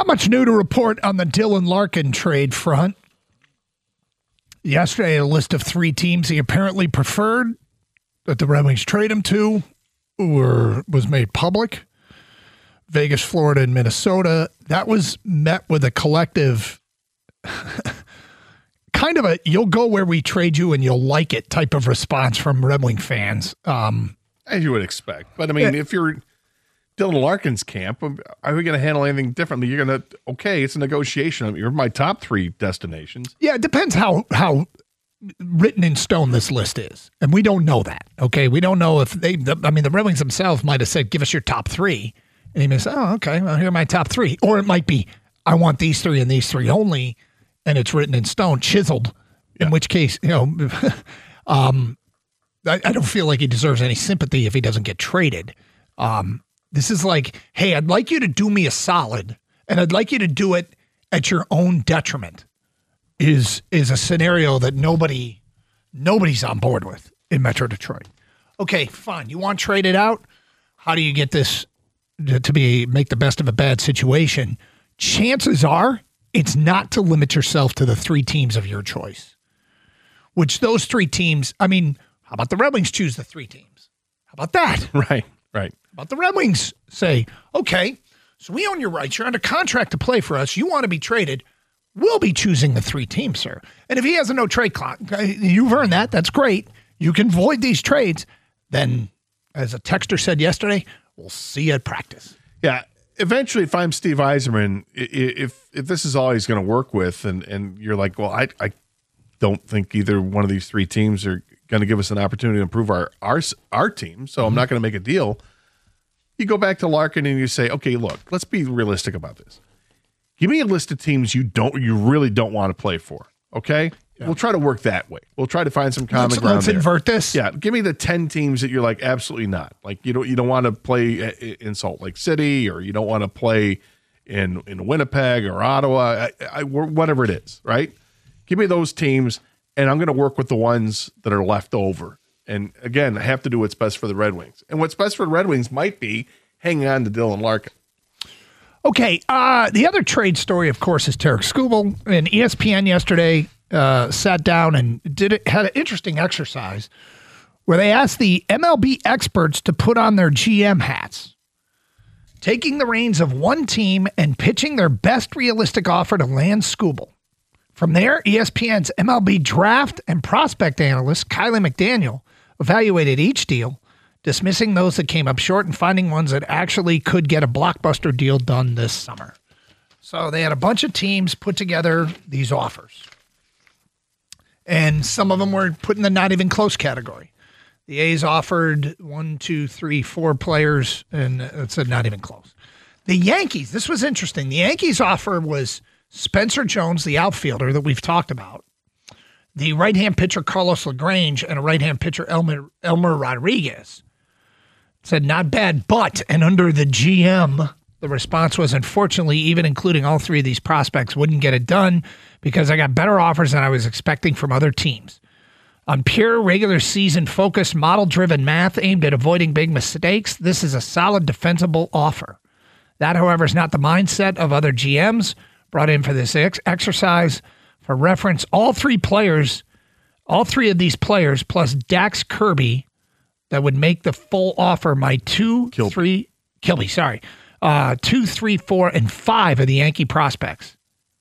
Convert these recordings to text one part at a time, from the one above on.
Not much new to report on the Dylan Larkin trade front. Yesterday, a list of 3 teams he apparently preferred that the Red Wings trade him to was made public. Vegas, Florida, and Minnesota. That was met with a collective kind of a you'll go where we trade you and you'll like it type of response from Red Wing fans. As you would expect. But, I mean, if you're Dylan Larkin's camp, are we going to handle anything differently? You're going to, okay, it's a negotiation. You're my top 3 destinations. Yeah, it depends how written in stone this list is. And we don't know that, okay? We don't know if the Red Wings themselves might have said, give us your top 3. And he may say, oh, okay, well, here are my top 3. Or it might be, I want these 3 and these 3 only, and it's written in stone, chiseled, in which case, I don't feel like he deserves any sympathy if he doesn't get traded. This is like, hey, I'd like you to do me a solid, and I'd like you to do it at your own detriment, is a scenario that nobody's on board with in Metro Detroit. Okay, fine. You want traded out? How do you get this to make the best of a bad situation? Chances are it's not to limit yourself to the 3 teams of your choice, which those 3 teams, I mean, how about the Red Wings choose the 3 teams? How about that? Right. How about the Red Wings say, okay, so we own your rights. You're under contract to play for us. You want to be traded. We'll be choosing the 3 teams, sir. And if he has a no trade clock, you've earned that. That's great. You can void these trades. Then, as a texter said yesterday, we'll see you at practice. Yeah. Eventually, if I'm Steve Yzerman, if this is all he's going to work with, and you're like, well, I don't think either one of these 3 teams are going to give us an opportunity to improve our team, so I'm not going to make a deal. You go back to Larkin and you say, okay, look, let's be realistic about this. Give me a list of teams you really don't want to play for, okay? Yeah. We'll try to work that way. We'll try to find some common ground. Let's invert this. Yeah, give me the 10 teams that you're like, absolutely not. Like, you don't want to play in Salt Lake City, or you don't want to play in Winnipeg or Ottawa, whatever it is, right? Give me those teams, and I'm going to work with the ones that are left over. And again, I have to do what's best for the Red Wings. And what's best for the Red Wings might be hanging on to Dylan Larkin. Okay, the other trade story, of course, is Tarek Skubal. And ESPN yesterday sat down and had an interesting exercise where they asked the MLB experts to put on their GM hats, taking the reins of one team and pitching their best realistic offer to land Skubal. From there, ESPN's MLB draft and prospect analyst, Kylie McDaniel, evaluated each deal, dismissing those that came up short and finding ones that actually could get a blockbuster deal done this summer. So they had a bunch of teams put together these offers. And some of them were put in the not even close category. The A's offered 4 players, and it said not even close. The Yankees, this was interesting. The Yankees offer was Spencer Jones, the outfielder that we've talked about, the right-hand pitcher Carlos LaGrange, and a right-hand pitcher Elmer Rodriguez. Said not bad, but, and under the GM, the response was, unfortunately, even including all 3 of these prospects wouldn't get it done because I got better offers than I was expecting from other teams. On pure regular season focused, model-driven math aimed at avoiding big mistakes, this is a solid defensible offer. That, however, is not the mindset of other GMs brought in for this exercise. For reference, all 3 of these players plus Dax Kirby that would make the full offer my 2, 3, 4, and 5 of the Yankee prospects.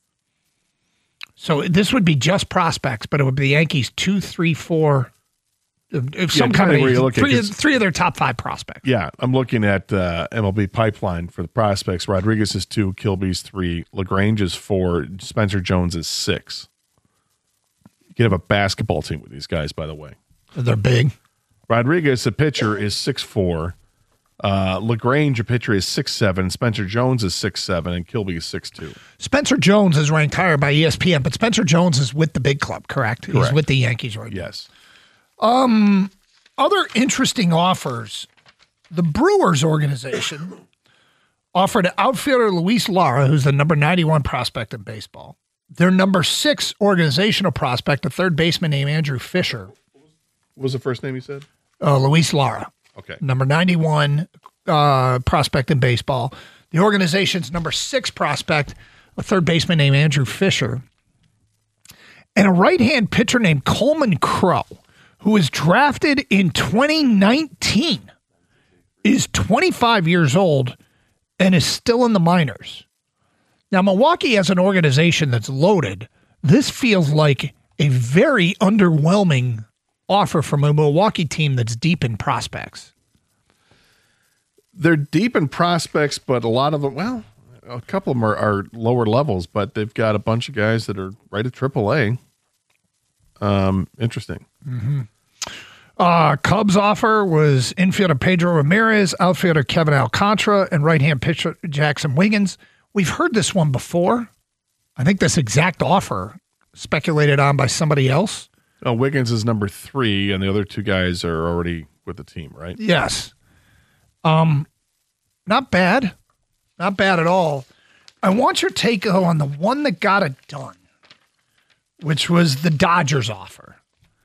So this would be just prospects, but it would be the Yankees 2, 3, 4, some kind of 3 of their top 5 prospects. Yeah, I'm looking at MLB pipeline for the prospects. Rodriguez is 2, Kilby's 3, LaGrange is 4, Spencer Jones is 6. You can have a basketball team with these guys, by the way. They're big. Rodriguez, a pitcher, is 6'4". LaGrange, a pitcher, is 6'7". Spencer Jones is 6'7", and Kilby is 6'2". Spencer Jones is ranked higher by ESPN, but Spencer Jones is with the big club, correct? He's with the Yankees right now. Yes. Other interesting offers. The Brewers organization offered outfielder Luis Lara, who's the number 91 prospect in baseball, their number 6 organizational prospect, a third baseman named Andrew Fisher. What was the first name you said? Luis Lara. Okay. Number 91 prospect in baseball. the organization's number 6 prospect, a third baseman named Andrew Fisher, and a right-hand pitcher named Coleman Crow, who was drafted in 2019, is 25 years old and is still in the minors. Now, Milwaukee as an organization that's loaded, this feels like a very underwhelming offer from a Milwaukee team that's deep in prospects. They're deep in prospects, but a lot of them, well, a couple of them are lower levels, but they've got a bunch of guys that are right at AAA. Interesting. Cubs offer was infielder Pedro Ramirez, outfielder Kevin Alcantara, and right-hand pitcher Jackson Wiggins. We've heard this one before. I think this exact offer speculated on by somebody else. Oh, Wiggins is number 3, and the other 2 guys are already with the team, right? Yes. Not bad. Not bad at all. I want your take, though, on the one that got it done, which was the Dodgers offer.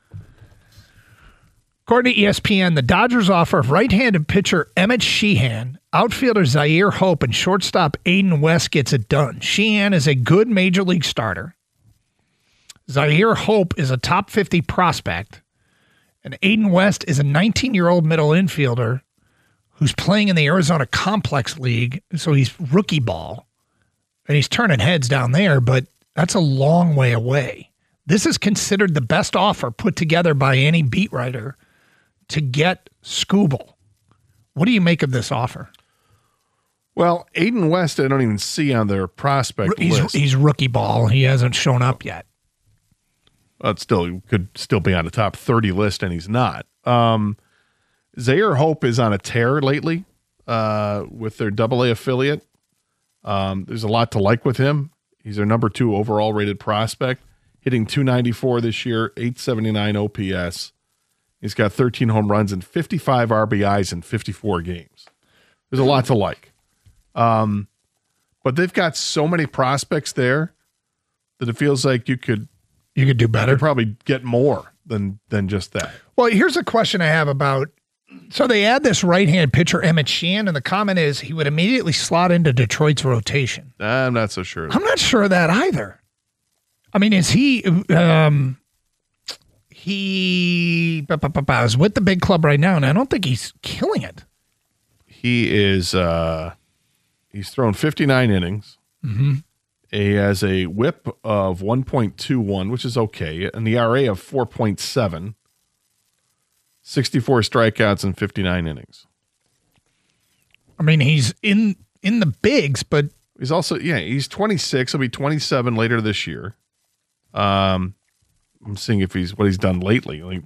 According to ESPN, the Dodgers offer right-handed pitcher Emmett Sheehan, outfielder Zaire Hope, and shortstop Aiden West gets it done. Sheehan is a good major league starter. Zaire Hope is a top 50 prospect. And Aiden West is a 19-year-old middle infielder who's playing in the Arizona Complex League, so he's rookie ball. And he's turning heads down there, but that's a long way away. This is considered the best offer put together by any beat writer to get Skubal. What do you make of this offer? Well, Aiden West, I don't even see on their prospect list. He's rookie ball. He hasn't shown up yet. It still could still be on the top 30 list, and he's not. Zaire Hope is on a tear lately with their AA affiliate. There's a lot to like with him. He's their number 2 overall rated prospect, hitting .294 this year, .879 OPS. He's got 13 home runs and 55 RBIs in 54 games. There's a lot to like. But they've got so many prospects there that it feels like you could do better. You could probably get more than just that. Well, here's a question I have about. So they add this right-hand pitcher Emmett Sheehan, and the comment is he would immediately slot into Detroit's rotation. I'm not so sure. I'm not sure of that either. I mean, is he is with the big club right now, and I don't think he's killing it. He is. He's thrown 59 innings. Mm-hmm. He has a whip of 1.21, which is okay, and the ERA of 4.7. 64 strikeouts in 59 innings. I mean, he's in the bigs, but he's also he's 26. He'll be 27 later this year. I'm seeing what he's done lately. Like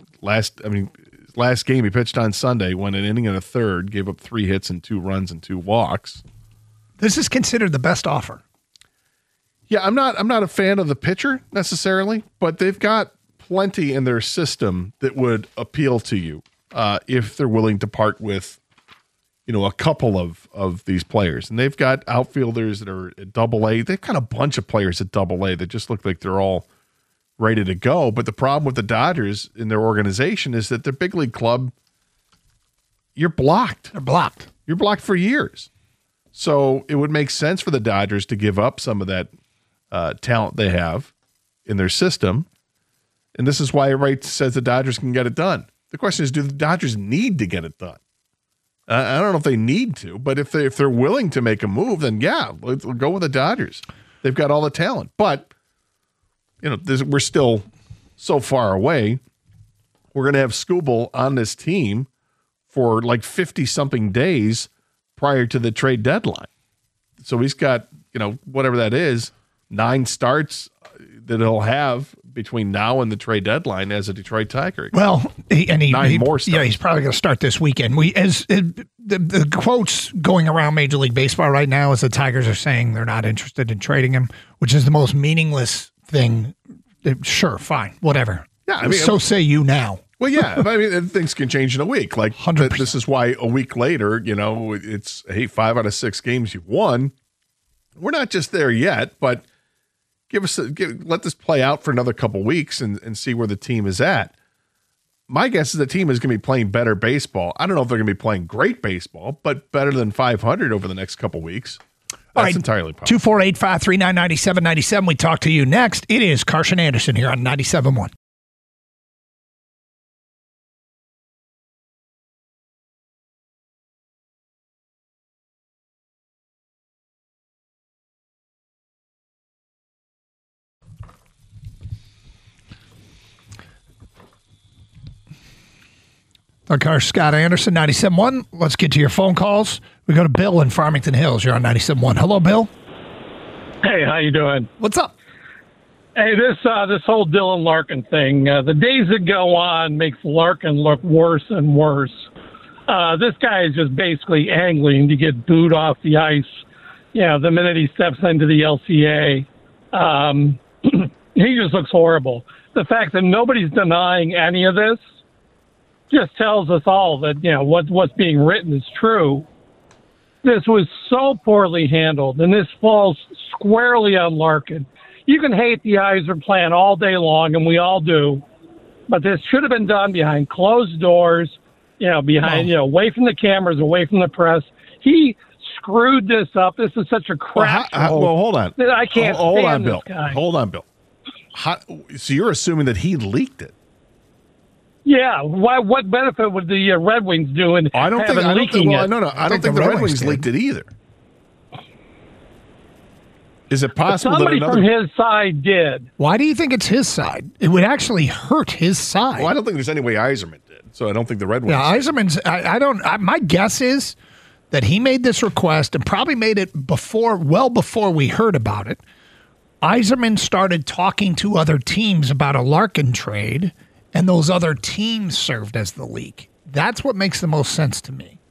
last game he pitched on Sunday, went an inning and a third, gave up 3 hits and 2 runs and 2 walks. This is considered the best offer. Yeah, I'm not a fan of the pitcher necessarily, but they've got plenty in their system that would appeal to you if they're willing to part with, a couple of these players. And they've got outfielders that are at AA. They've got a bunch of players at AA that just look like they're all ready to go. But the problem with the Dodgers in their organization is that their big league club, you're blocked. They're blocked. You're blocked for years. So it would make sense for the Dodgers to give up some of that talent they have in their system. And this is why everybody says the Dodgers can get it done. The question is, do the Dodgers need to get it done? I don't know if they need to, but if they're willing to make a move, then yeah, let's go with the Dodgers. They've got all the talent. But, we're still so far away. We're going to have Skubal on this team for like 50-something days prior to the trade deadline. So he's got, whatever that is, 9 starts that he'll have between now and the trade deadline as a Detroit Tiger. Well, nine more starts. Yeah, he's probably going to start this weekend. The quotes going around Major League Baseball right now is the Tigers are saying they're not interested in trading him, which is the most meaningless thing. Sure, fine, whatever. Yeah, so say you now. Well, yeah, things can change in a week. Like 100%. This is why a week later, it's 5 out of 6 games you've won. We're not just there yet, but let this play out for another couple weeks and see where the team is at. My guess is the team is going to be playing better baseball. I don't know if they're going to be playing great baseball, but better than 500 over the next couple weeks. That's entirely possible. 248-539-9797. We talk to you next. It is Carson Anderson here on 97.1. Our car, Scott Anderson, 97.1. Let's get to your phone calls. We go to Bill in Farmington Hills. You're on 97.1. Hello, Bill. Hey, how you doing? What's up? Hey, this whole Dylan Larkin thing, the days that go on makes Larkin look worse and worse. This guy is just basically angling to get booed off the ice, the minute he steps into the LCA. He just looks horrible. The fact that nobody's denying any of this just tells us all that, what's being written is true. This was so poorly handled, and this falls squarely on Larkin. You can hate the Yzerman plan all day long, and we all do, but this should have been done behind closed doors, away from the cameras, away from the press. He screwed this up. This is such a crap show. Well, hold on. I can't stand this guy. Hold on, Bill. So you're assuming that he leaked it? Yeah, what benefit would the Red Wings do in I don't think the Red Wings leaked it either. Is it possible somebody that from his side did? Why do you think it's his side? It would actually hurt his side. Well, I don't think there's any way Yzerman did, so I don't think the Red Wings. Yeah, Yzerman's. My guess is that he made this request and probably made it well before we heard about it. Yzerman started talking to other teams about a Larkin trade, and those other teams served as the leak. That's what makes the most sense to me.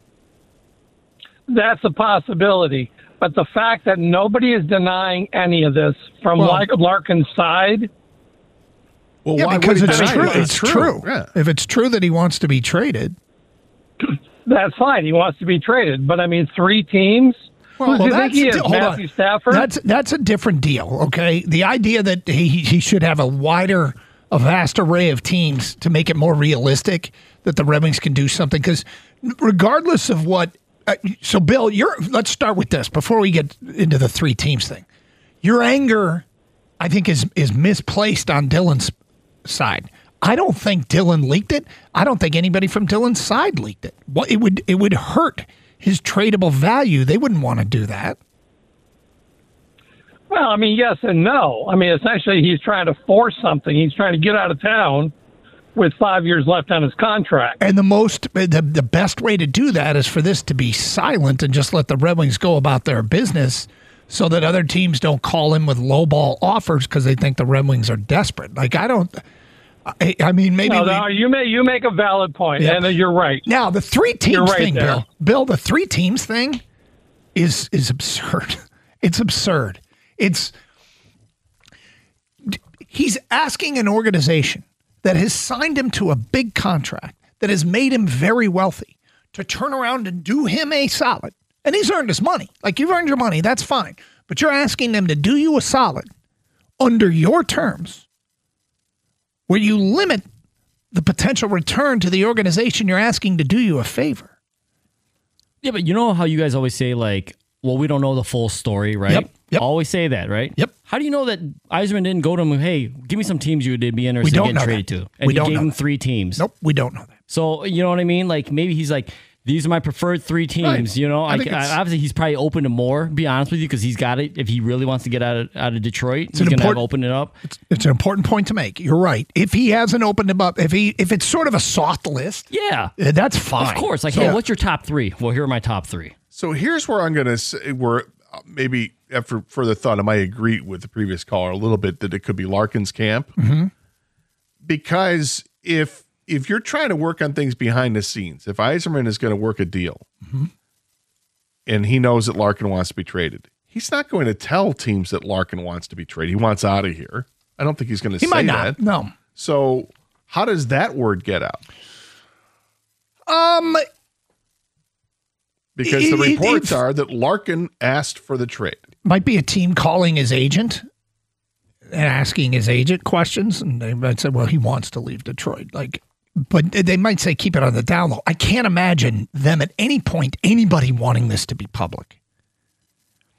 That's a possibility. But the fact that nobody is denying any of this from Larkin's side. Well, yeah, why because would it's true. It's true. Yeah. If it's true that he wants to be traded, that's fine. He wants to be traded. But, I mean, 3 teams? Well, do you think he is, Matthew Stafford? That's a different deal, okay? The idea that he should have a vast array of teams to make it more realistic that the Red Wings can do something. Because regardless of what so, Bill, let's start with this before we get into the 3 teams thing. Your anger, I think, is misplaced on Dylan's side. I don't think Dylan leaked it. I don't think anybody from Dylan's side leaked it. It would hurt his tradable value. They wouldn't want to do that. Well, I mean, yes and no. I mean, essentially, he's trying to force something. He's trying to get out of town with 5 years left on his contract. And the best way to do that is for this to be silent and just let the Red Wings go about their business so that other teams don't call him with lowball offers because they think the Red Wings are desperate. Like, I mean, maybe... No, you make a valid point, and you're right. Now, the 3 teams thing, there. Bill, the 3 teams thing is absurd. It's absurd. He's asking an organization that has signed him to a big contract, that has made him very wealthy, to turn around and do him a solid. And he's earned his money. Like, you've earned your money, that's fine. But you're asking them to do you a solid under your terms, where you limit the potential return to the organization you're asking to do you a favor. Yeah, but you know how you guys always say, like, well, we don't know the full story, right? Yep. Always say that, right? Yep. How do you know that Yzerman didn't go to him, hey, give me some teams you would be interested in getting traded to? And he gave him 3 teams. Nope, we don't know that. So, you know what I mean? Like, maybe he's like, these are my preferred 3 teams, Right. you know? Obviously, he's probably open to more, be honest with you, because he's got it. If he really wants to get out of Detroit, he's going to have opened it up. It's an important point to make. You're right. If he hasn't opened him up, if it's sort of a soft list, yeah, that's fine. Of course. Like, hey, what's your top 3? Well, here are my top 3. So here's where I'm going to say, where maybe after further thought, I might agree with the previous caller a little bit that it could be Larkin's camp. Mm-hmm. Because if you're trying to work on things behind the scenes, if Yzerman is going to work a deal and he knows that Larkin wants to be traded, he's not going to tell teams that Larkin wants to be traded. He wants out of here. I don't think he's going to say might not. that. No. So how does that word get out? Because the reports are that Larkin asked for the trade. Might be a team calling his agent and asking his agent questions, and they might say, well, he wants to leave Detroit. But they might say, keep it on the down low. I can't imagine them at any point, anybody wanting this to be public.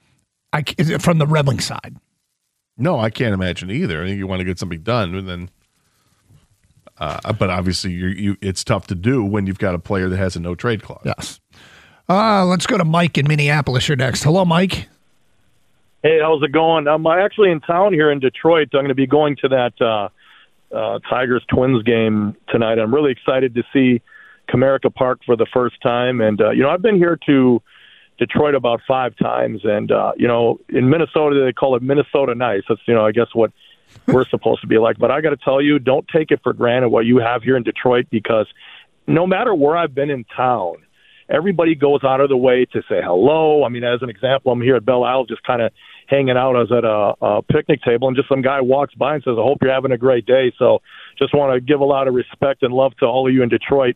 from the Red Wings side. No, I can't imagine either. I think you want to get something done, and then, but obviously, it's tough to do when you've got a player that has a no trade clause. Yes. Let's go to Mike in Minneapolis. You're next. Hello, Mike. Hey, how's it going? I'm actually in town here in Detroit. I'm going to be going to that Tigers-Twins game tonight. I'm really excited to see Comerica Park for the first time. And, I've been here to Detroit about 5 times. And, in Minnesota, they call it Minnesota nice. That's, I guess what we're supposed to be like. But I got to tell you, don't take it for granted what you have here in Detroit, because no matter where I've been in town, everybody goes out of the way to say hello. I mean, as an example, I'm here at Belle Isle just kind of hanging out. I was at a picnic table, and just some guy walks by and says, I hope you're having a great day. So just want to give a lot of respect and love to all of you in Detroit.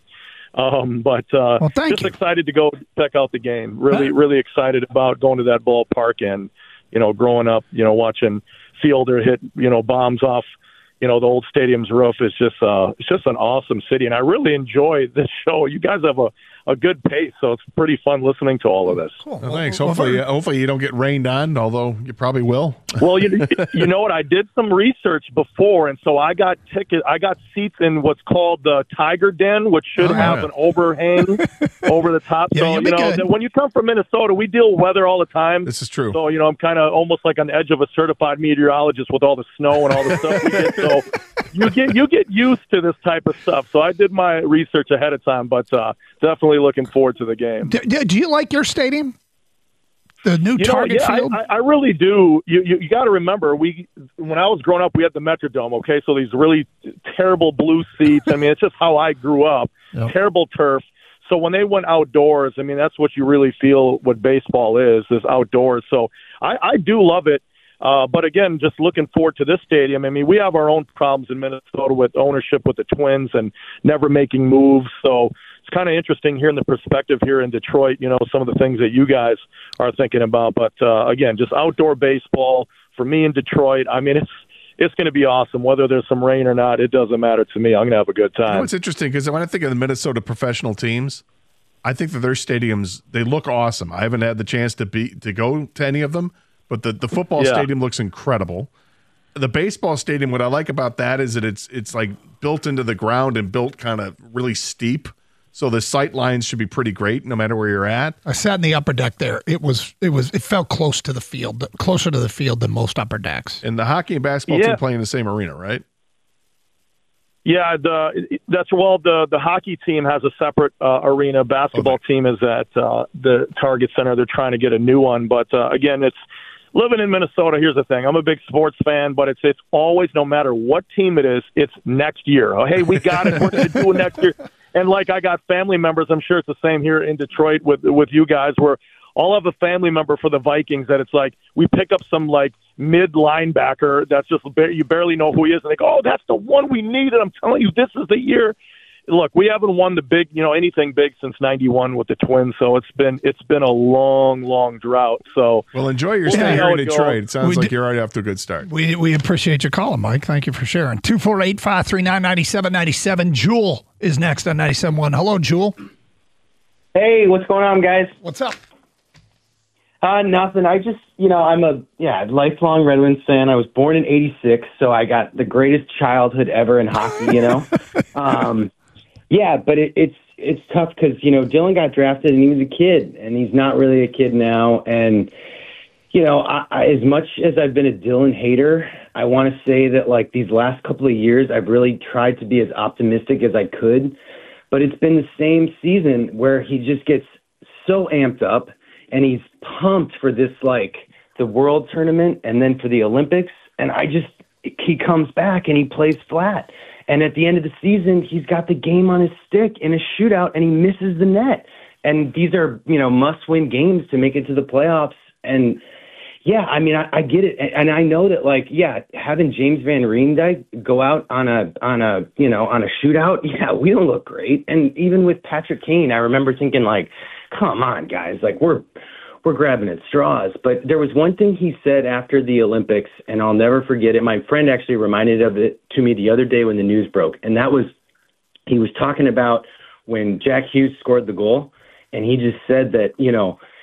Just excited to go check out the game. Really excited about going to that ballpark and, growing up, watching Fielder hit, bombs off, the old stadium's roof. Is just it's just an awesome city. And I really enjoy this show. You guys have a good pace, so it's pretty fun listening to all of this. Cool. Well, thanks. Hopefully you don't get rained on, although you probably will. Well, you know what? I did some research before, and so I got seats in what's called the Tiger Den, which should have an overhang over the top. Yeah, so, when you come from Minnesota, we deal with weather all the time. This is true. So, I'm kind of almost like on the edge of a certified meteorologist with all the snow and all the stuff we get. So you get used to this type of stuff. So I did my research ahead of time, but definitely looking forward to the game. Do you like your stadium? The new Target Field? I really do. You got to remember, when I was growing up, we had the Metrodome, okay? So these really terrible blue seats. I mean, it's just how I grew up. Yep. Terrible turf. So when they went outdoors, I mean, that's what you really feel what baseball is outdoors. So I do love it. But again, just looking forward to this stadium. I mean, we have our own problems in Minnesota with ownership with the Twins and never making moves. So it's kind of interesting hearing the perspective here in Detroit, some of the things that you guys are thinking about. But again, just outdoor baseball for me in Detroit. I mean, it's going to be awesome. Whether there's some rain or not, it doesn't matter to me. I'm going to have a good time. It's interesting because when I think of the Minnesota professional teams, I think that their stadiums, they look awesome. I haven't had the chance to go to any of them. But the football stadium looks incredible. The baseball stadium, what I like about that is that it's like built into the ground and built kind of really steep. So the sight lines should be pretty great no matter where you're at. I sat in the upper deck there. It felt close to the field, closer to the field than most upper decks. And the hockey and basketball team play in the same arena, right? Yeah, the hockey team has a separate arena. Basketball team is at the Target Center. They're trying to get a new one, but again, it's living in Minnesota. Here's the thing: I'm a big sports fan, but it's always, no matter what team it is, it's next year. Oh, hey, we got it. We're going to do it next year. And like I got family members, I'm sure it's the same here in Detroit with you guys, where I'll have a family member for the Vikings that it's like we pick up some like mid linebacker that's just you barely know who he is, and they go, "Oh, that's the one we need." And I'm telling you, this is the year. Look, we haven't won the big, anything big since '91 with the Twins, so it's been a long drought. So, well, enjoy your stay here in Detroit. It sounds like you're already off to a good start. We appreciate your calling, Mike. Thank you for sharing. 248-539-9797. Jewel is next on 97.1. Hello, Jewel. Hey, what's going on, guys? What's up? Nothing. I just, I'm a lifelong Red Wings fan. I was born in '86, so I got the greatest childhood ever in hockey. Yeah, but it's tough because, Dylan got drafted and he was a kid, and he's not really a kid now. And, I, as much as I've been a Dylan hater, I want to say that, like, these last couple of years, I've really tried to be as optimistic as I could. But it's been the same season where he just gets so amped up, and he's pumped for this, like, the World Tournament and then for the Olympics. And he comes back and he plays flat. And at the end of the season, he's got the game on his stick in a shootout, and he misses the net. And these are, must-win games to make it to the playoffs. And, yeah, I mean, I get it. And I know that, like, having James Van Riemsdyk go out on a shootout, we don't look great. And even with Patrick Kane, I remember thinking, like, come on, guys, like, we're grabbing at straws. But there was one thing he said after the Olympics, and I'll never forget it. My friend actually reminded of it to me the other day when the news broke. And that was, he was talking about when Jack Hughes scored the goal, and he just said that,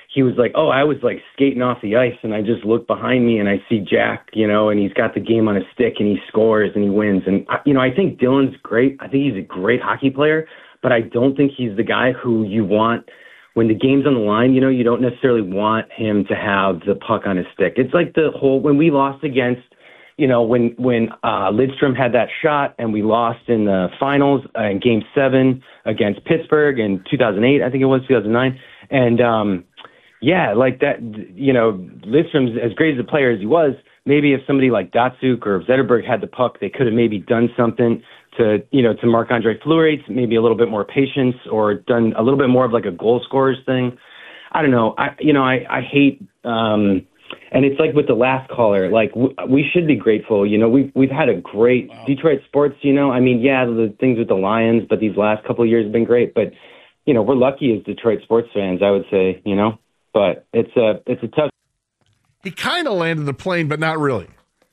he was like, oh, I was like skating off the ice and I just look behind me and I see Jack, and he's got the game on his stick and he scores and he wins. And, I think Dylan's great. I think he's a great hockey player, but I don't think he's the guy who you want when the game's on the line. You don't necessarily want him to have the puck on his stick. It's like when we lost against, when Lidstrom had that shot and we lost in the finals in Game 7 against Pittsburgh in 2008, I think it was 2009. And, like that, Lidstrom's as great as a player as he was, maybe if somebody like Datsuk or Zetterberg had the puck, they could have maybe done something to Marc-Andre Fleury, maybe a little bit more patience or done a little bit more of like a goal scorers thing. I don't know. I hate, and it's like with the last caller, like we should be grateful. We've had a great Detroit sports, the things with the Lions, but these last couple of years have been great. But, we're lucky as Detroit sports fans, I would say, but it's a tough. He kind of landed the plane, but not really.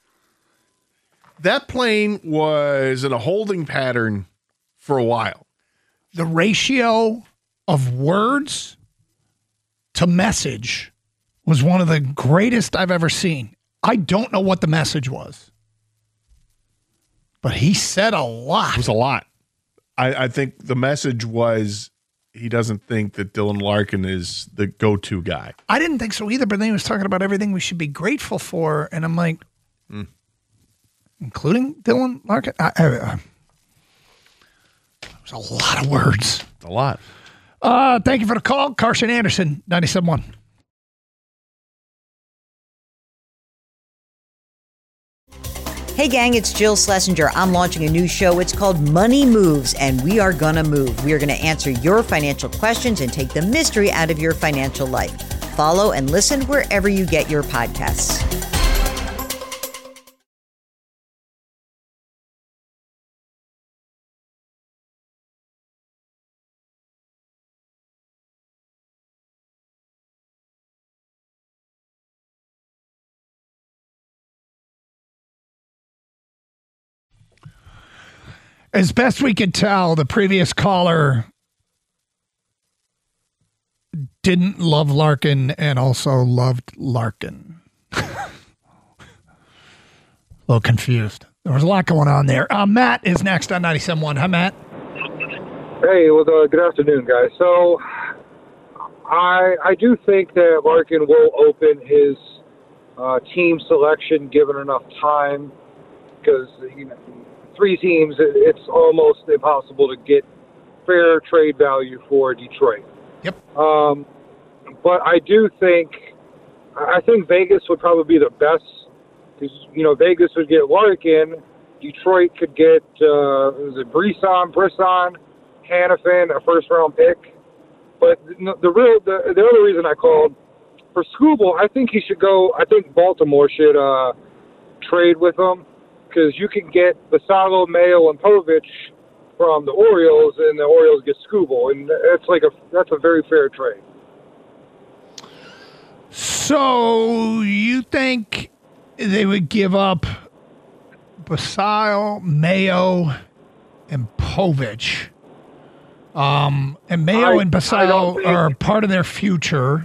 That plane was in a holding pattern for a while. The ratio of words to message was one of the greatest I've ever seen. I don't know what the message was, but he said a lot. It was a lot. I think the message was he doesn't think that Dylan Larkin is the go-to guy. I didn't think so either, but then he was talking about everything we should be grateful for, and I'm like, including Dylan Larkin? It was a lot of words. A lot. Thank you for the call. Carson Anderson, 97.1. Hey gang, it's Jill Schlesinger. I'm launching a new show. It's called Money Moves, and we are gonna move. We are gonna answer your financial questions and take the mystery out of your financial life. Follow and listen wherever you get your podcasts. As best we could tell, the previous caller didn't love Larkin and also loved Larkin. A little confused. There was a lot going on there. Matt is next on 97.1. Hi, Matt. Hey, well, good afternoon, guys. So I do think that Larkin will open his team selection given enough time because, 3 teams, it's almost impossible to get fair trade value for Detroit. Yep. But I think Vegas would probably be the best because, Vegas would get Larkin. Detroit could get, Brisson, Hannafin, a first-round pick. But the other reason I called, for Skubal, I think he should go, I think Baltimore should trade with him. Because you can get Basallo, Mayo, and Povich from the Orioles, and the Orioles get Skubal, and that's a very fair trade. So you think they would give up Basallo, Mayo, and Povich? And Mayo and Basallo are part of their future,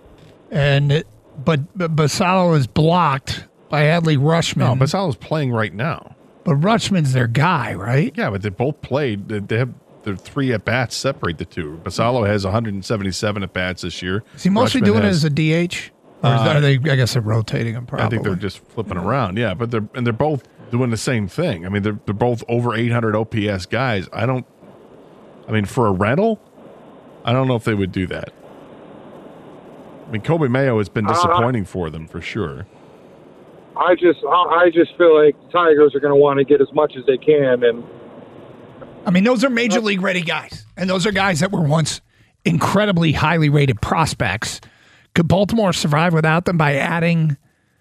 but Basallo is blocked by Adley Rutschman. No, Basallo's playing right now. But Rutschman's their guy, right? Yeah, but they both played. They have their 3 at-bats separate the two. Basallo has 177 at-bats this year. Is he mostly doing it as a DH? Or are they, I guess they're rotating him probably. I think they're just flipping around, yeah. But they're both doing the same thing. I mean, they're both over 800 OPS guys. For a rental, I don't know if they would do that. I mean, Kobe Mayo has been disappointing for them, for sure. I just feel like the Tigers are going to want to get as much as they can, and those are major league ready guys, and those are guys that were once incredibly highly rated prospects. Could Baltimore survive without them by adding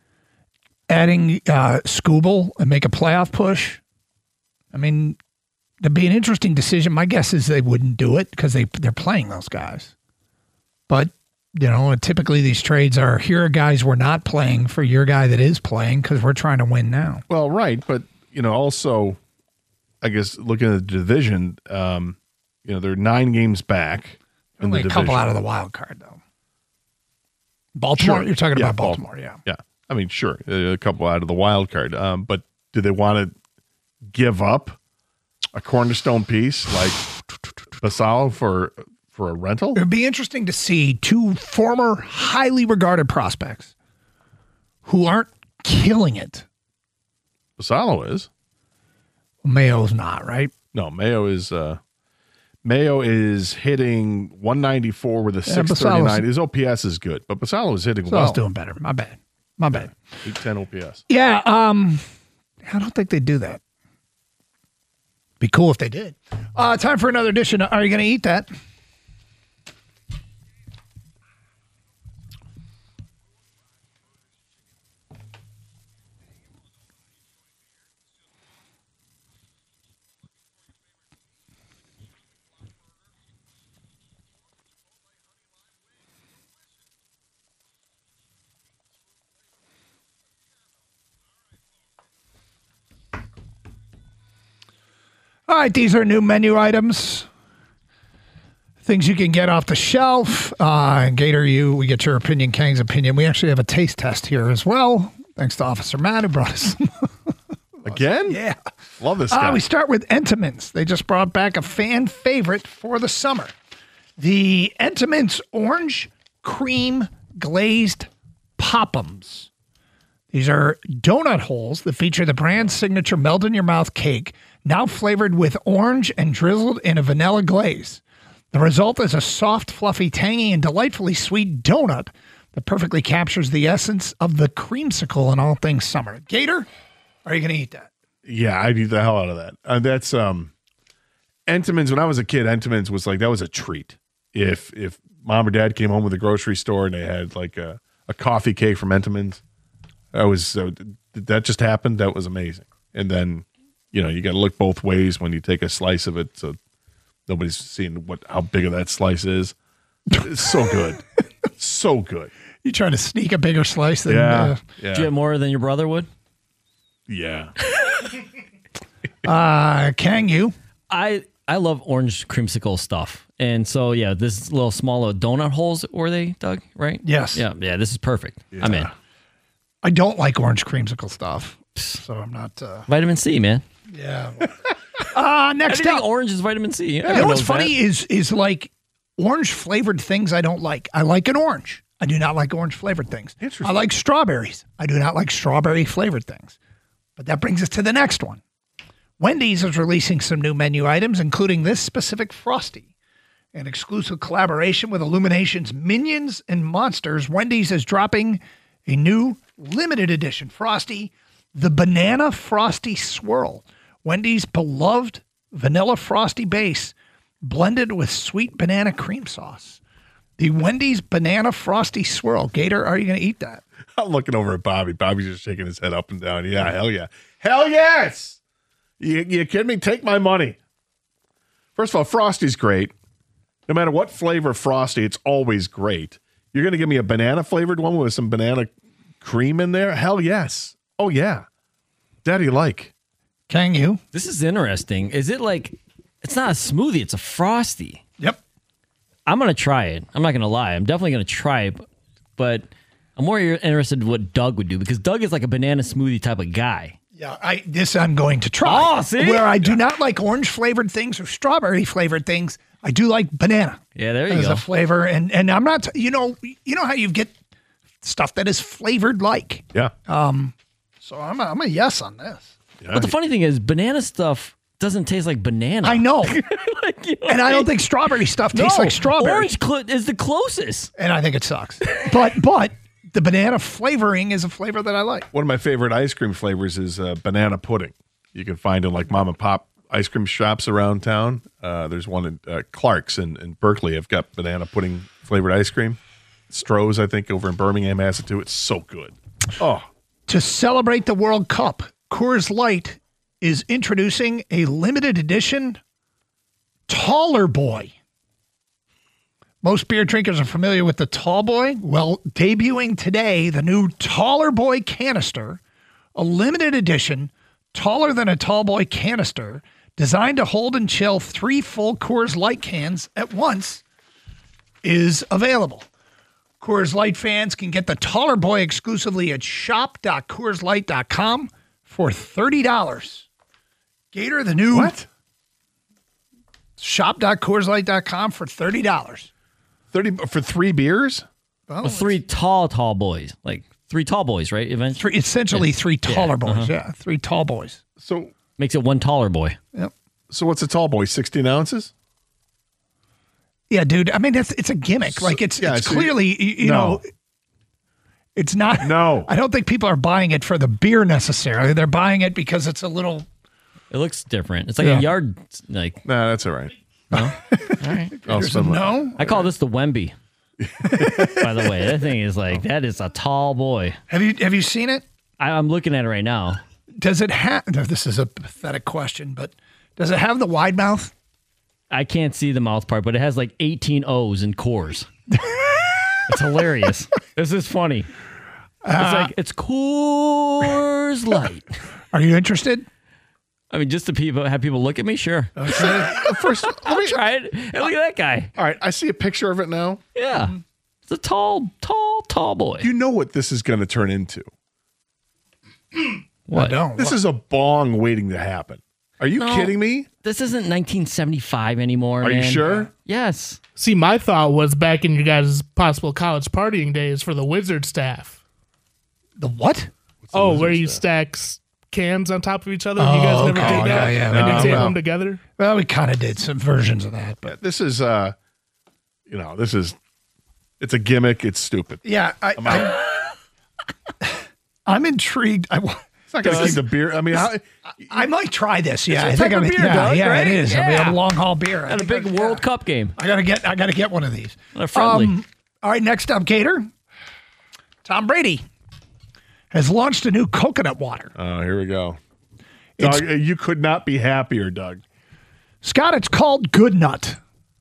Skubal and make a playoff push? It'd be an interesting decision. My guess is they wouldn't do it because they're playing those guys, but. Typically these trades are, here are guys we're not playing for your guy that is playing because we're trying to win now. Well, right. But, also, I guess looking at the division, they're 9 games back in the division. Only a couple out of the wild card, though. Baltimore? Sure. You're talking Yeah, about Baltimore, yeah. Yeah. I mean, sure, a couple out of the wild card. But do they want to give up a cornerstone piece like Basallo for a rental? It would be interesting to see two former highly regarded prospects who aren't killing it. Basallo is. Mayo's not, right? No, Mayo is hitting 194 with a 639. His OPS is good, but Basallo is hitting well. Basallo's doing better. My bad. 810 OPS. Yeah, I don't think they'd do that. Be cool if they did. Time for another edition. Are you going to eat that? All right, these are new menu items. Things you can get off the shelf. Gator, we get your opinion, Kang's opinion. We actually have a taste test here as well. Thanks to Officer Matt who brought us some. Again? Yeah. Love this guy. We start with Entenmann's. They just brought back a fan favorite for the summer. The Entenmann's Orange Cream Glazed Pop'ems. These are donut holes that feature the brand's signature melt-in-your-mouth cake, now flavored with orange and drizzled in a vanilla glaze. The result is a soft, fluffy, tangy, and delightfully sweet donut that perfectly captures the essence of the creamsicle in all things summer. Gator, are you going to eat that? Yeah, I'd eat the hell out of that. That's Entenmann's. When I was a kid, Entenmann's was like, that was a treat. If mom or dad came home with the grocery store and they had like a coffee cake from Entenmann's, that just happened. That was amazing. And then, you got to look both ways when you take a slice of it, so nobody's seeing how big of that slice is. It's so good, so good. You trying to sneak a bigger slice than? Yeah. Do you get more than your brother would? Yeah. Kang, you? I love orange creamsicle stuff, and so yeah, this little smaller donut holes were they, Doug? Right? Yes. Yeah. This is perfect. Yeah. I'm in. I don't like orange creamsicle stuff, so I'm not. Vitamin C, man. Yeah. Next Anything up, orange is vitamin C. you know what's funny is like orange flavored things I don't like. I like an orange. I do not like orange flavored things. Interesting. I like strawberries. I do not like strawberry flavored things. But that brings us to the next one. Wendy's is releasing some new menu items, including this specific Frosty. An exclusive collaboration with Illumination's Minions and Monsters, Wendy's is dropping a new limited edition Frosty, the Banana Frosty Swirl. Wendy's beloved vanilla Frosty base blended with sweet banana cream sauce. The Wendy's Banana Frosty Swirl. Gator, are you going to eat that? I'm looking over at Bobby. Bobby's just shaking his head up and down. Yeah, hell yeah. Hell yes! You kidding me? Take my money. First of all, Frosty's great. No matter what flavor Frosty, it's always great. You're going to give me a banana-flavored one with some banana cream in there? Hell yes. Oh, yeah. Daddy like. Kang, you? This is interesting. Is it like, it's not a smoothie, it's a Frosty. Yep. I'm going to try it. I'm not going to lie. I'm definitely going to try it, but I'm more interested in what Doug would do because Doug is like a banana smoothie type of guy. Yeah, I'm going to try. Oh, see? Where I do not like orange flavored things or strawberry flavored things, I do like banana. Yeah, there you as go. a flavor, and I'm not. You know how you get stuff that is flavored like. Yeah. So I'm a yes on this. Yeah. But the funny thing is, banana stuff doesn't taste like banana. I know, Like, you know and what I don't think strawberry stuff tastes like strawberry. Orange is the closest. And I think it sucks. But the banana flavoring is a flavor that I like. One of my favorite ice cream flavors is banana pudding. You can find in like mom and pop ice cream shops around town. There's one in Clark's in Berkeley. I've got banana pudding flavored ice cream. Stroh's, I think, over in Birmingham has it too. It's so good. Oh. To celebrate the World Cup, Coors Light is introducing a limited edition Taller Boy. Most beer drinkers are familiar with the Tall Boy. Well, debuting today, the new Taller Boy canister, a limited edition, taller than a Tall Boy canister, designed to hold and chill 3 full Coors Light cans at once, is available. Coors Light fans can get the Taller Boy exclusively at shop.coorslight.com for $30. Gator, the new What? shop.coorslight.com for $30. 30 for 3 beers? Well, Well, 3 tall boys. Like 3 tall boys, right? Eventually. essentially 3 taller boys. uh-huh. Yeah, 3 tall boys. So Makes it 1 taller boy. Yep. what's a tall boy? 16 ounces? Yeah, dude. I mean, it's a gimmick. Like it's so clearly you no. know, it's not. No. I don't think people are buying it for the beer necessarily. They're buying it because it's a little. It looks different. It's like Yeah. a yard. Like, Nah, that's all right. all right. I'll There's a spend my- no. I call this the Wemby. By the way, that thing is like that is a tall boy. Have you seen it? I'm looking at it right now. Does it have? This is a pathetic question, but does it have the wide mouth? I can't see the mouth part, but it has like 18 O's in Coors. It's hilarious. This is funny. It's like it's Coors Light. Are you interested? I mean, just to have people look at me, sure. First, I'll try it. Hey, look at that guy. all right, I see a picture of it now. Yeah, it's a tall boy. You know what this is going to turn into. What? I don't. This is a bong waiting to happen. Are you No. kidding me? This isn't 1975 anymore. Are you man. sure? Yes. See, my thought was back in you guys' possible college partying days for the Wizard staff. the what? Oh, where you stack cans on top of each other. You guys never okay. did that? Yeah, And you tape no. them together? Well, we kind of did some versions of that, but This is it's a gimmick. It's stupid. yeah, I'm intrigued. It's not going to keep the beer. I mean, I might try this. Yeah, It's a type of beer, yeah, Doug, yeah, right? it is. I mean, Yeah. a long haul beer. And a big World Cup game. I gotta get one of these. They're friendly. All right, next up, Gator. Tom Brady has launched a new coconut water. oh, here we go. It's- Doug, you could not be happier, Doug. Scott, it's called Good Nut.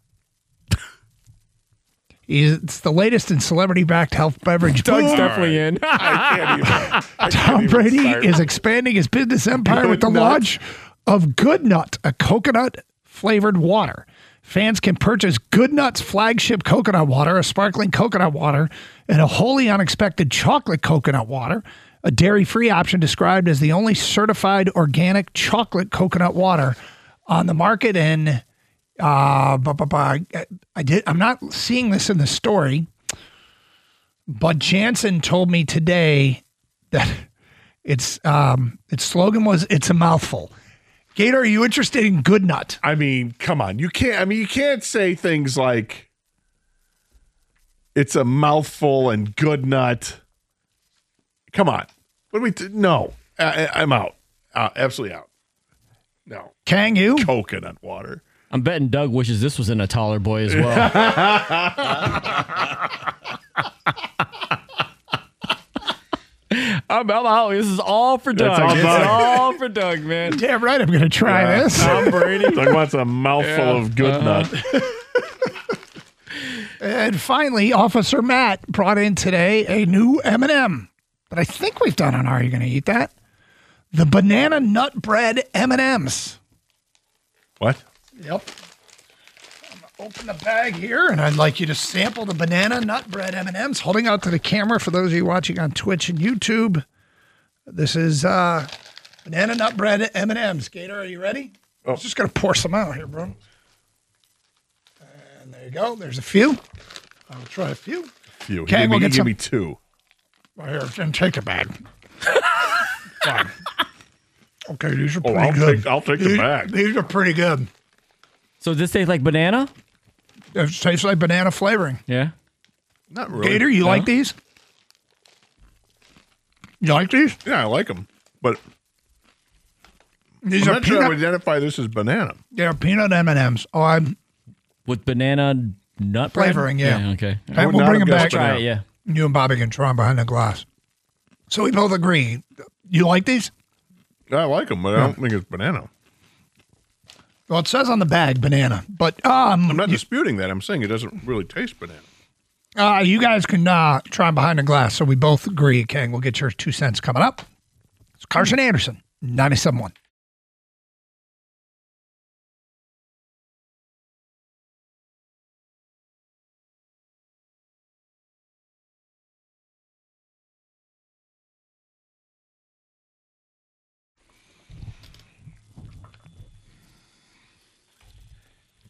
It's the latest in celebrity-backed health beverage. Doug's boom. definitely in. I can't Tom even Brady start. is expanding his business empire with the Good Nut. launch of Good Nut, a coconut-flavored water. Fans can purchase Good Nut's flagship coconut water, a sparkling coconut water, and a wholly unexpected chocolate coconut water, a dairy-free option described as the only certified organic chocolate coconut water on the market. And I'm not seeing this in the story, but Jansen told me today that its slogan was "It's a mouthful." Gator, are you interested in Good Nut? I mean, come on. You can't say things like it's a mouthful and Good Nut. Come on. What do we no. I'm out. Absolutely out. No. Kang, you? Coconut water. I'm betting Doug wishes this was in a taller boy as well. I'm out. This is all for Doug. all It's Doug. all for Doug, man. Damn right, I'm going to try this. Tom Brady. Doug wants a mouthful of Good Nut. And finally, Officer Matt brought in today a new M&M that I think we've done on Are You Going to Eat That? The banana nut bread M&Ms. What? Yep. I'm gonna open the bag here, and I'd like you to sample the banana nut bread M&Ms. Holding out to the camera for those of you watching on Twitch and YouTube. This is banana nut bread M&Ms. Gator, are you ready? I'm just gonna pour some out here, bro. And there you go. There's a few. I'll try a few. Few. Okay, Give we'll me, get give some. me 2. Right here, then take the bag. Fine. Okay, these are Oh, pretty good. I'll take the bag. These are pretty good. So does this taste like banana? It tastes like banana flavoring. Yeah. Not really. Gator, you like these? You like these? Yeah, I like them. But These I'm are not sure I peanut. would identify this as banana. They're peanut M&Ms. Oh, I'm. With banana nut bread? Flavoring, yeah. Okay. Hey, would we'll not bring have them back. guessed Try it, yeah. You and Bobby can try them behind the glass. So we both agree. You like these? I like them, but I don't think it's banana. Well, it says on the bag banana, but I'm not disputing that. I'm saying it doesn't really taste banana. you guys can try them behind the glass. So we both agree. Kang, we'll get your 2 cents coming up. It's Carson Anderson, 97.1.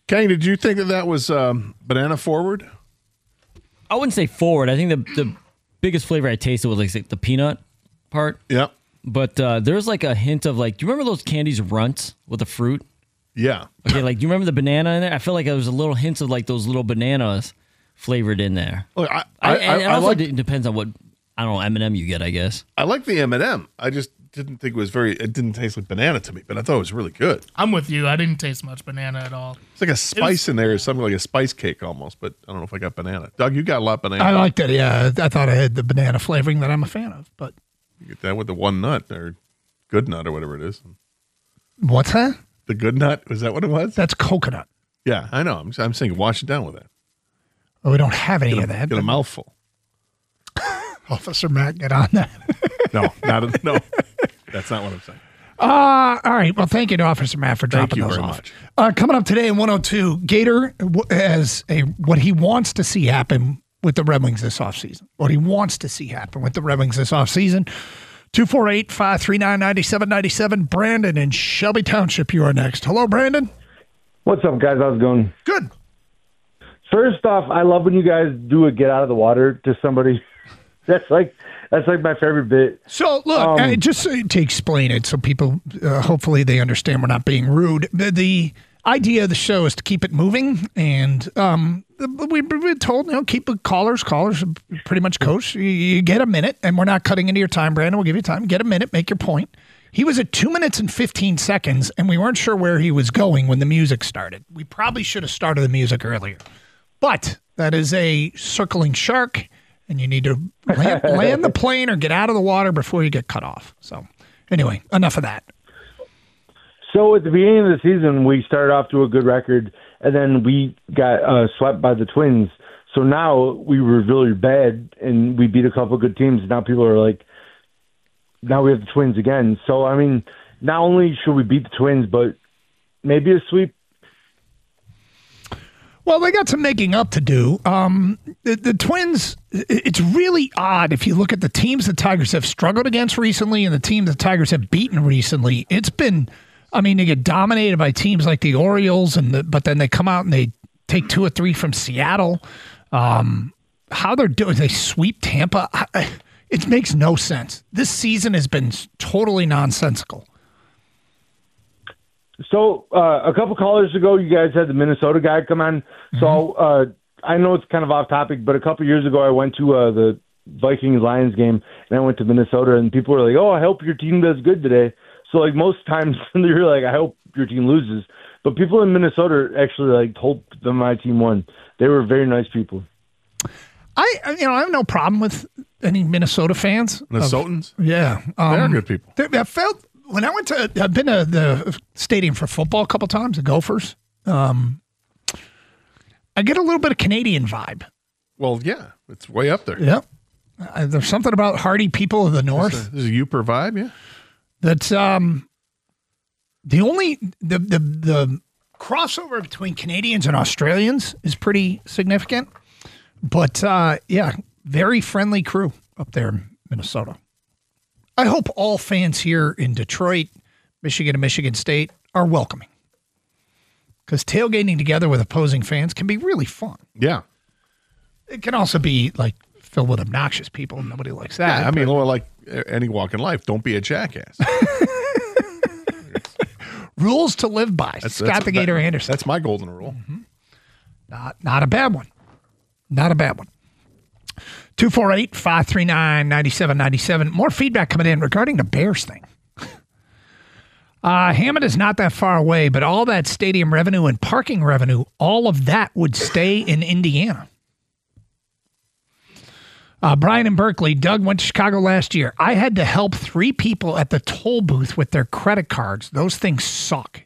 Kang, did you think that was banana forward? I wouldn't say forward. I think the biggest flavor I tasted was like the peanut part. Yep. But there's like a hint of like, do you remember those candies Runts with the fruit? Yeah. Okay, like do you remember the banana in there? I feel like there was a little hints of like those little bananas flavored in there. Look, it depends on what, I don't know, M&M you get, I guess. I like the M&M. I just didn't think it didn't taste like banana to me, but I thought it was really good. I'm with you. I didn't taste much banana at all. It's like a spice in there, something like a spice cake almost, but I don't know if I got banana. Doug, you got a lot of banana. I liked it, yeah. I thought I had the banana flavoring that I'm a fan of, but. You get that with the one nut or good nut or whatever it is. What's that? The good nut? Was that what it was? That's coconut. Yeah, I know. I'm saying wash it down with that. Oh, we don't have any of that. Get a mouthful. Officer Matt, get on that. No. That's not what I'm saying. All right. Well, thank you to Officer Matt for dropping those off. Much. Coming up today in 102, Gator has what he wants to see happen with the Red Wings this offseason. What he wants to see happen with the Red Wings this offseason. 248-539-9797. Brandon in Shelby Township, you are next. Hello, Brandon. What's up, guys? How's it going? Good. First off, I love when you guys do a get out of the water to somebody. That's like my favorite bit. So, look, just to explain it so people, hopefully they understand we're not being rude. The idea of the show is to keep it moving, and we've been told, keep the callers pretty much coach. You get a minute, and we're not cutting into your time, Brandon. We'll give you time. Get a minute, make your point. He was at 2 minutes and 15 seconds, and we weren't sure where he was going when the music started. We probably should have started the music earlier. But that is a circling shark, and you need to land the plane or get out of the water before you get cut off. So, anyway, enough of that. So, at the beginning of the season, we started off to a good record, and then we got swept by the Twins. So now we were really bad, and we beat a couple of good teams. Now people are like, now we have the Twins again. So, I mean, not only should we beat the Twins, but maybe a sweep. Well, they got some making up to do. The Twins, it's really odd if you look at the teams the Tigers have struggled against recently and the teams the Tigers have beaten recently. It's been, they get dominated by teams like the Orioles, but then they come out and they take 2 or 3 from Seattle. How they're doing, they sweep Tampa. It makes no sense. This season has been totally nonsensical. So a couple callers ago, you guys had the Minnesota guy come on. Mm-hmm. So I know it's kind of off topic, but a couple years ago, I went to the Vikings-Lions game, and I went to Minnesota, and people were like, "Oh, I hope your team does good today." So like most times, they're like, "I hope your team loses." But people in Minnesota actually told them my team won. They were very nice people. I have no problem with any Minnesota fans. Minnesotans? Yeah. They're good people. When I I've been to the stadium for football a couple times, the Gophers. I get a little bit of Canadian vibe. Well, yeah, it's way up there. Yeah. There's something about hardy people of the North. There's a Uper vibe, yeah. That's the crossover between Canadians and Australians is pretty significant. But, very friendly crew up there in Minnesota. I hope all fans here in Detroit, Michigan, and Michigan State are welcoming. Because tailgating together with opposing fans can be really fun. Yeah. It can also be, filled with obnoxious people. Nobody likes that. Yeah, like any walk in life, don't be a jackass. Rules to live by. Scott the Gator Anderson. That's my golden rule. Mm-hmm. Not a bad one. Not a bad one. 248-539-9797. More feedback coming in regarding the Bears thing. Hammond is not that far away, but all that stadium revenue and parking revenue, all of that would stay in Indiana. Brian in Berkeley, Doug went to Chicago last year. I had to help 3 people at the toll booth with their credit cards. Those things suck.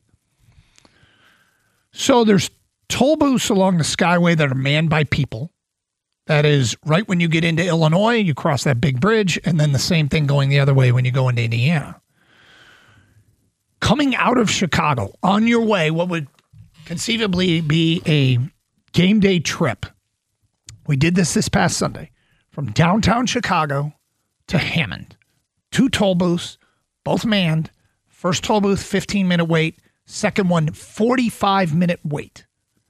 So there's toll booths along the Skyway that are manned by people. That is right when you get into Illinois, you cross that big bridge, and then the same thing going the other way when you go into Indiana. Coming out of Chicago, on your way, what would conceivably be a game day trip. We did this past Sunday. From downtown Chicago to Hammond. 2 toll booths, both manned. First toll booth, 15-minute wait. Second one, 45-minute wait.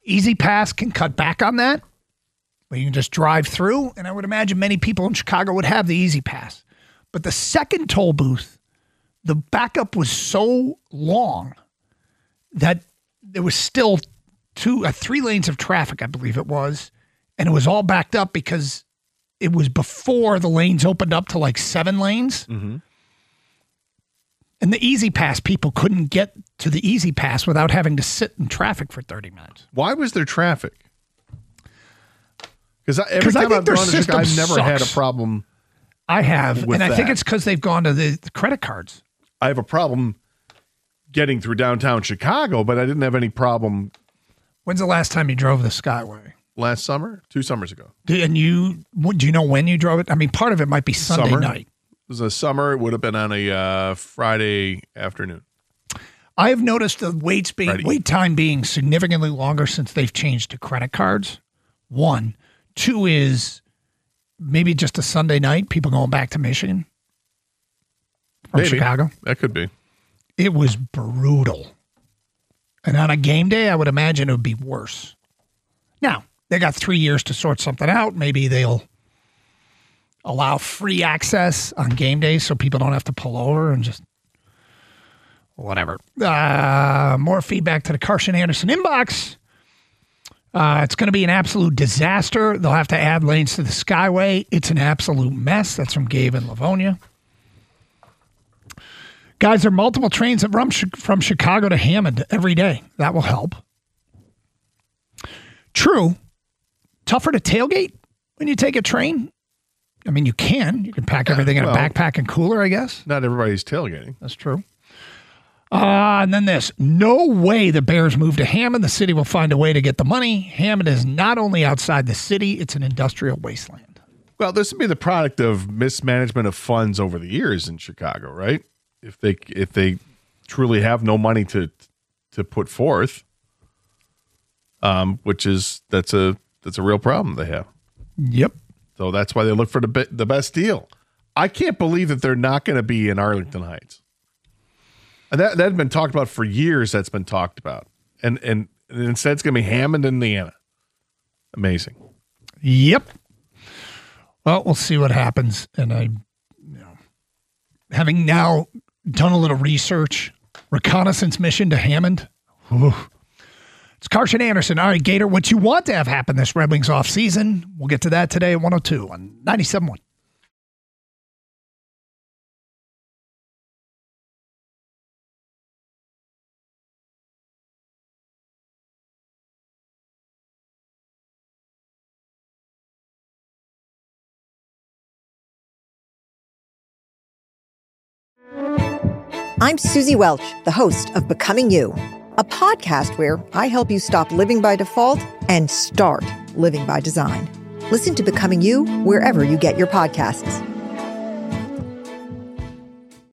Easy Pass can cut back on that, where you can just drive through. And I would imagine many people in Chicago would have the Easy Pass. But the second toll booth, the backup was so long that there was still 3 lanes of traffic, I believe it was. And it was all backed up because it was before the lanes opened up to like 7 lanes. Mm-hmm. And the Easy Pass people couldn't get to the Easy Pass without having to sit in traffic for 30 minutes. Why was there traffic? Because every time I've gone to Chicago, I've never had a problem. I have, and I think it's because they've gone to the credit cards. I have a problem getting through downtown Chicago, but I didn't have any problem. When's the last time you drove the Skyway? Last summer? 2 summers ago. Do you know when you drove it? I mean, part of it might be Sunday night. It was a summer. It would have been on a Friday afternoon. I have noticed the wait time being significantly longer since they've changed to credit cards. 1. 2 is maybe just a Sunday night, people going back to Michigan from Chicago. That could be. It was brutal. And on a game day, I would imagine it would be worse. Now, they got 3 years to sort something out. Maybe they'll allow free access on game days so people don't have to pull over and just whatever. More feedback to the Carson Anderson inbox. It's going to be an absolute disaster. They'll have to add lanes to the Skyway. It's an absolute mess. That's from Gabe in Livonia. Guys, there are multiple trains that run from Chicago to Hammond every day. That will help. True. Tougher to tailgate when you take a train. I mean, you can. You can pack everything in a backpack and cooler, I guess. Not everybody's tailgating. That's true. And then this. No way the Bears move to Hammond. The city will find a way to get the money. Hammond is not only outside the city, it's an industrial wasteland. Well, this would be the product of mismanagement of funds over the years in Chicago, right? If they truly have no money to put forth, that's a real problem they have. Yep. So that's why they look for the best deal. I can't believe that they're not going to be in Arlington Heights. And that had been talked about for years. That's been talked about, and instead it's going to be Hammond, Indiana. Amazing. Yep. Well, we'll see what happens. And having now done a little research, reconnaissance mission to Hammond. Whew. It's Carson Anderson. All right, Gator, what you want to have happen this Red Wings off season? We'll get to that today at 102 on 97.1. I'm Susie Welch, the host of Becoming You, a podcast where I help you stop living by default and start living by design. Listen to Becoming You wherever you get your podcasts.